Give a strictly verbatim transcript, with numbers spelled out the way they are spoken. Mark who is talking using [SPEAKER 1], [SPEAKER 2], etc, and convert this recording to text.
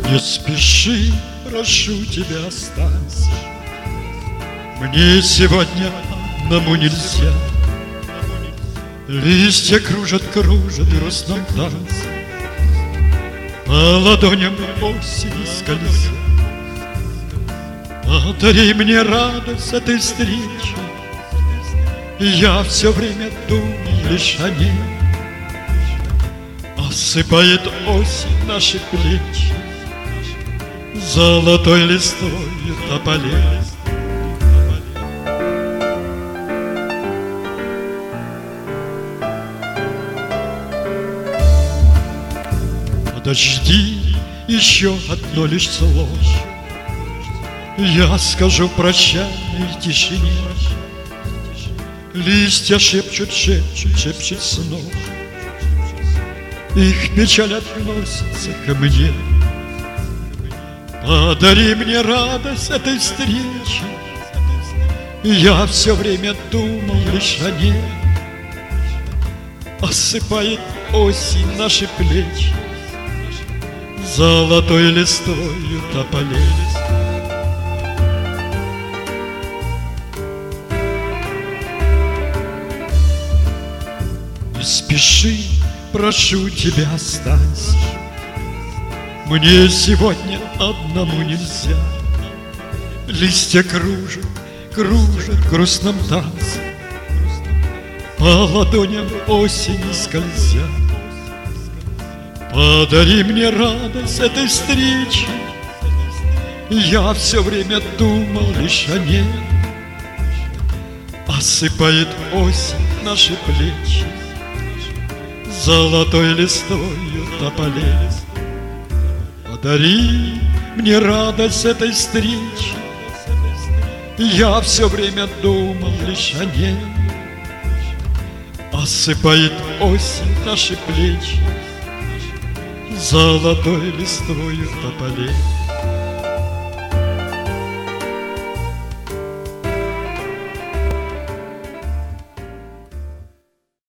[SPEAKER 1] Не спеши, прошу тебя, останься. Мне сегодня одному нельзя. Листья кружат, кружат в грустном танце, по ладоням осени скользя. Подари мне радость этой встречи, и я все время думаю лишь о ней. Осыпает осень наши плечи золотой листвой тополей. Подожди еще одно лишь слово, я скажу в прощальной тишине. Листья шепчут, шепчут, шепчут снова, их печаль относится ко мне. Подари мне радость этой встречи, я все время думал лишь о ней. Осыпает осень наши плечи золотой листвою тополей. Не спеши, прошу тебя, останься. Мне сегодня одному нельзя. Листья кружат, кружат в грустном танце, по ладоням осени скользя. Подари мне радость этой встречи, я все время думал лишь о ней. Осыпает осень наши плечи золотой листвою тополей. Подари мне радость этой встречи, я все время думал лишь о ней. Осыпает осень наши плечи золотой листвою тополей.